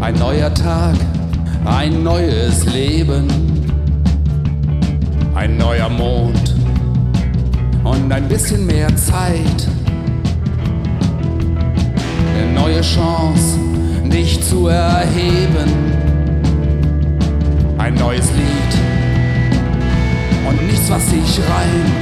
Ein neuer Tag, ein neues Leben, ein neuer Mond und ein bisschen mehr Zeit. Eine neue Chance, dich zu erheben. Ein neues Lied und nichts, was sich reimt.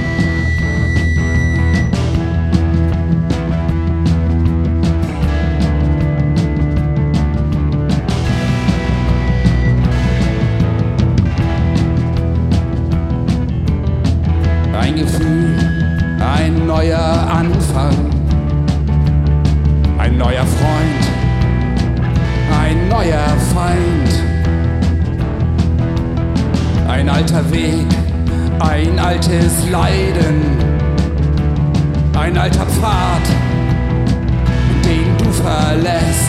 Ein Gefühl, ein neuer Anfang, ein neuer Freund, ein neuer Feind, ein alter Weg, ein altes Leiden, ein alter Pfad, den du verlässt.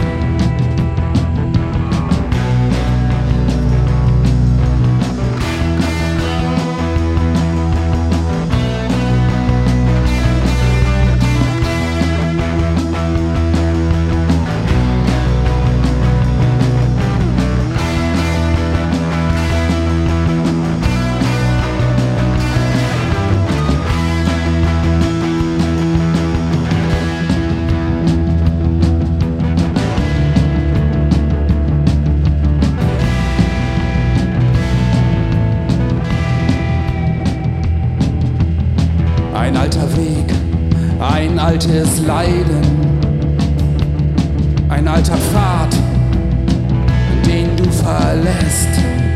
Ein alter Weg, ein altes Leiden, ein alter Pfad, den du verlässt.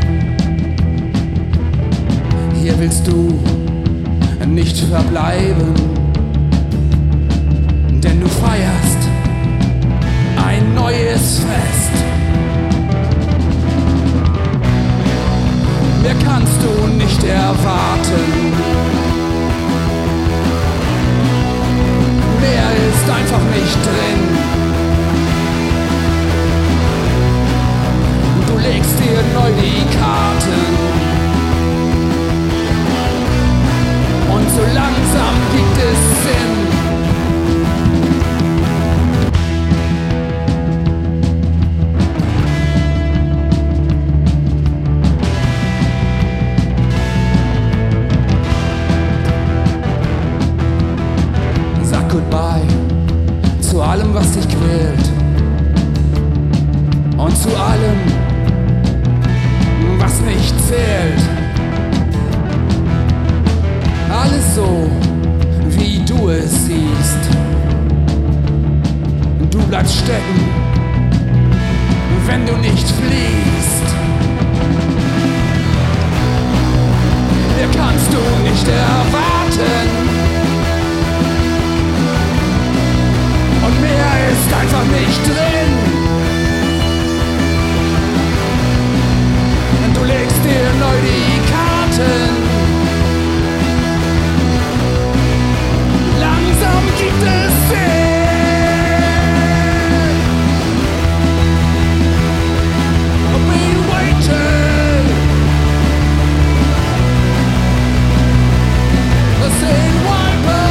Hier willst du nicht verbleiben, denn du feierst ein neues Fest. Mehr kannst du nicht erwarten. Mehr ist einfach nicht drin. Du legst dir neu die Karten und so langsam gibt es Sinn. Goodbye zu allem, was dich quält und zu allem, was nicht zählt. Alles so, wie du es siehst. Du bleibst stecken, wenn du nicht fliehst. Mehr kannst du nicht erwarten. Und mehr ist einfach nicht drin. Du legst dir neu die Karten. Langsam gibt es Sinn. I've been waiting. I said, wipe out.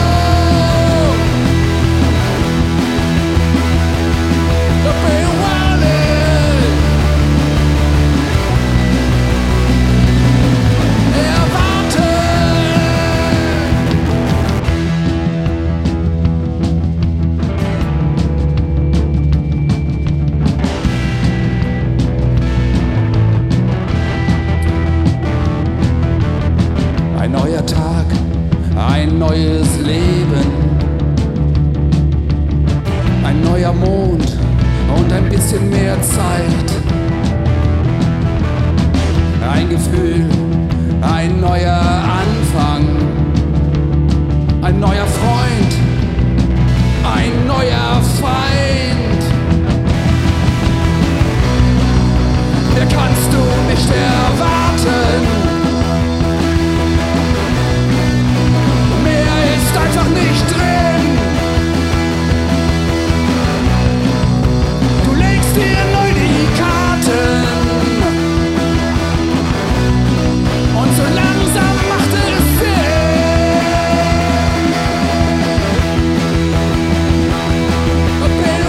Ein neuer Tag, ein neues Leben, ein neuer Mond und ein bisschen mehr Zeit. Ein Gefühl, ein neuer Anfang, ein neuer Freund, ein neuer Feind. Mehr kannst du nicht erwarten. Ist einfach nicht drin. Du legst dir neu die Karten und so langsam macht es Sinn.